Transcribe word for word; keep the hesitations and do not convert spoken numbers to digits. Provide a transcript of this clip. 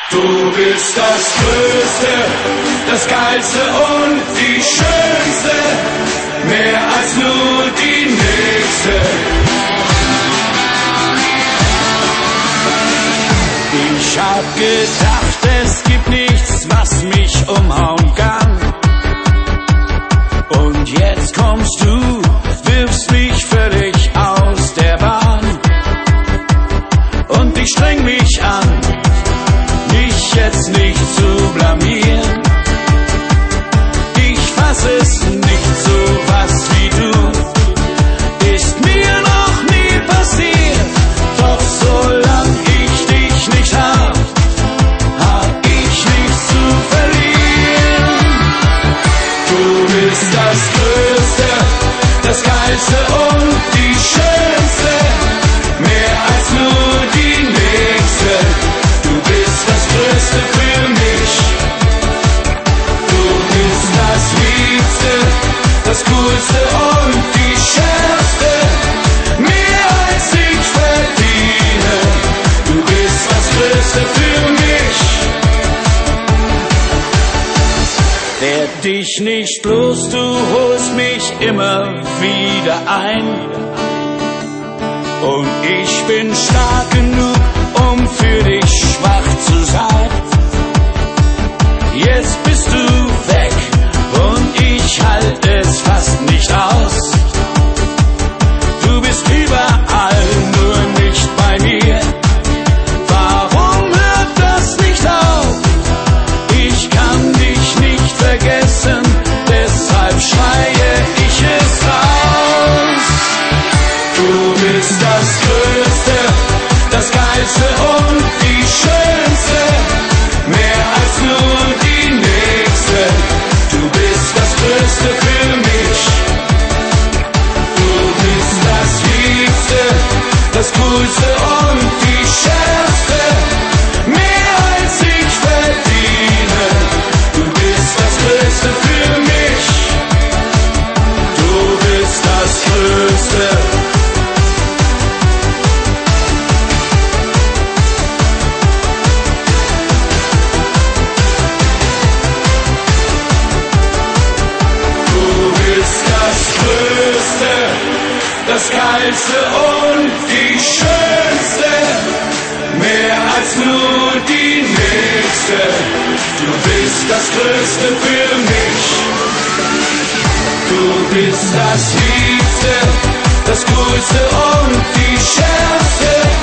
Du bist das Größte, das Geilste und die Schönste, mehr als nur die Nächste. Ich hab gedacht, es gibt nichts, was mich umhauen kann. Und jetzt kommst du, wirfst mich völlig aus der Bahn. Und ich streng mich an, mich jetzt nicht zu blamieren. Ich fass es nicht so was wie du, ist mir noch nie passiert. Doch solang ich dich nicht hab, hab ich nichts zu verlieren. Du bist das Größte, das Geilste und die Schönste, mehr als nur die Nächste. Du bist das Größte für mich. Du bist das Liebste, das Coolste und die Schärfste, mehr als ich verdiene. Du bist das Größte für mich. Werd dich nicht los, du holst mich immer wieder ein. Und ich bin stark genug, um für dich schwach zu sein. Jetzt bist du weg und ich halte es fast nicht aus. Du bist überall, nur nicht bei mir. Warum hört das nicht auf? Ich kann dich nicht vergessen, deshalb schreie ich es raus. Du bist das Größte, das Geilste und die Schönste, mehr als nur die Nächste. Du bist das Größte für mich. Du bist das Liebste, das Coolste und die Schärfste, mehr als ich verdiene. Du bist das Größte für mich. Du bist das Größte. Das Geilste und die Schönste, mehr als nur die Nächste. Du bist das Größte für mich. Du bist das Liebste, das Coolste und die Schärfste,